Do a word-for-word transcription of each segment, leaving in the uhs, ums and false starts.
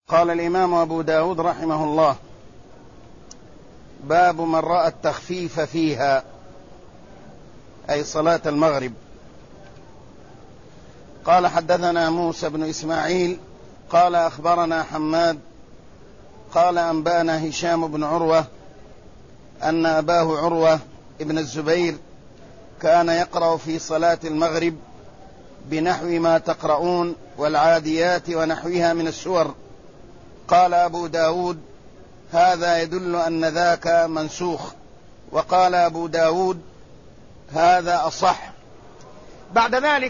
قال الإمام أبو داود رحمه الله: باب من رأى التخفيف فيها، أي صلاة المغرب. قال: حدثنا موسى بن إسماعيل قال أخبرنا حماد قال أنبانا هشام بن عروة أن أباه عروة ابن الزبير كان يقرأ في صلاة المغرب بنحو ما تقرؤون والعاديات ونحوها من السور. قال أبو داود: هذا يدل أن ذاك منسوخ. وقال أبو داود: هذا أصح. بعد ذلك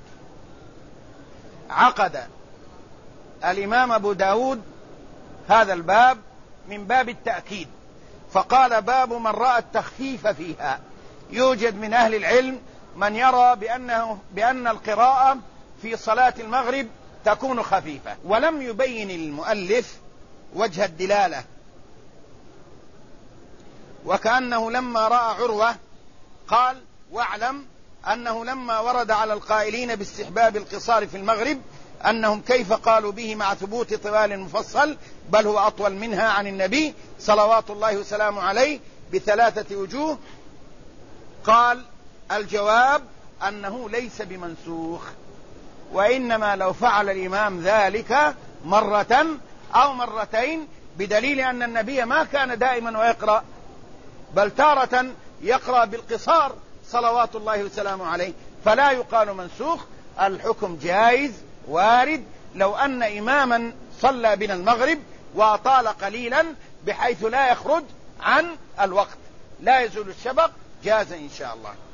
عقد الإمام أبو داود هذا الباب من باب التأكيد، فقال: باب من رأى التخفيف فيها. يوجد من أهل العلم من يرى بأنه بأن القراءة في صلاة المغرب تكون خفيفة، ولم يبين المؤلف وجه الدلالة، وكأنه لما رأى عروة قال: واعلم أنه لما ورد على القائلين باستحباب القصار في المغرب أنهم كيف قالوا به مع ثبوت طوال مفصل، بل هو أطول منها عن النبي صلوات الله وسلامه عليه بثلاثة وجوه. قال: الجواب أنه ليس بمنسوخ، وإنما لو فعل الإمام ذلك مرة أو مرتين، بدليل أن النبي ما كان دائما ويقرأ، بل تارة يقرأ بالقصار صلوات الله وسلامه عليه، فلا يقال منسوخ. الحكم جائز وارد. لو أن إماما صلى بنا المغرب وأطال قليلا بحيث لا يخرج عن الوقت، لا يزول الشبق، جاز إن شاء الله.